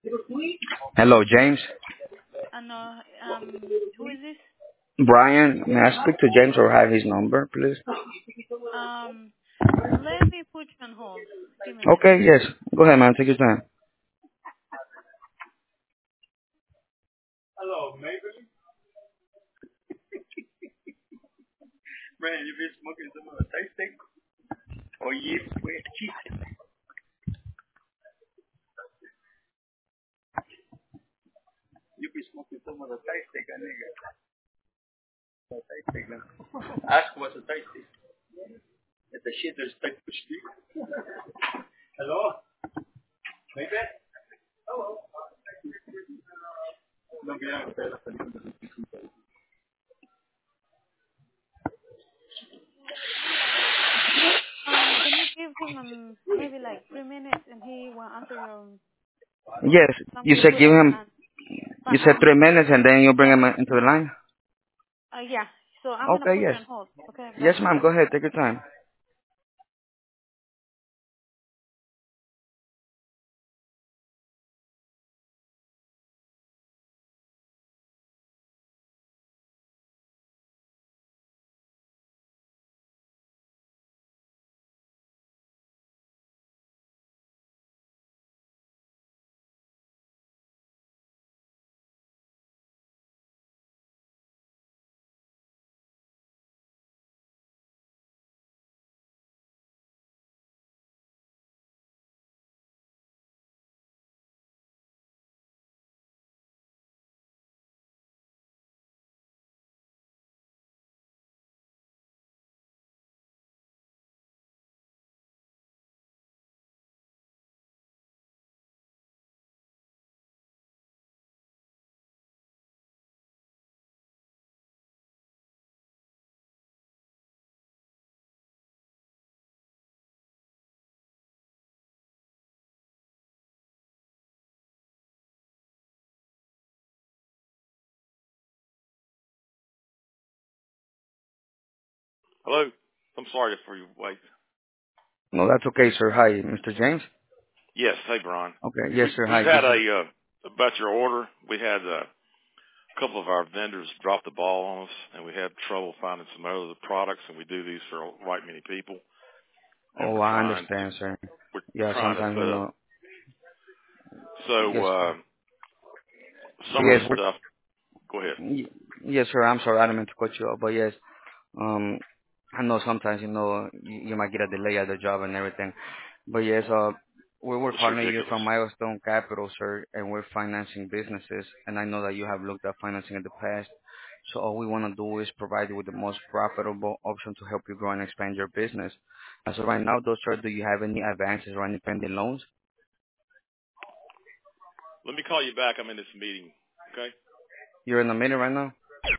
Hello, James. No, who is this? Brian, may I speak to James or have his number, please? Um, Let me put you on hold. Give me a minute. Okay, yes. Go ahead, man. Take your time. Can you give him maybe like 3 minutes and he will answer your Yes, you something said quick give him, and you said 3 minutes and then you bring yeah, him into the line? yeah. So I'm gonna Okay, put you yes. on hold. Okay, Yes, bye. ma'am. Go ahead. Take your time. Hello. I'm sorry for you wait. No, that's okay, sir. Hi, Mr. James. Yes. Hey, Brian. Okay, yes, sir. We've Hi. had This is, about your order. We had a couple of our vendors drop the ball on us, and we had trouble finding some other products. And we do these for right many people, and oh, I understand, sir. we're Yeah, trying to sometimes, put up. So yes, some of yes, the stuff. Go ahead. yes, sir. I'm sorry. I didn't mean to cut you off, but yes, Um, I know sometimes, you might get a delay at the job and everything. But yes, we're It's calling you ridiculous. from Milestone Capital, sir, and we're financing businesses. And I know that you have looked at financing in the past. So all we want to do is provide you with the most profitable option to help you grow and expand your business. And so right now, though, sir, do you have any advances or any pending loans? Let me call you back. I'm in this meeting. Okay. You're in the meeting right now?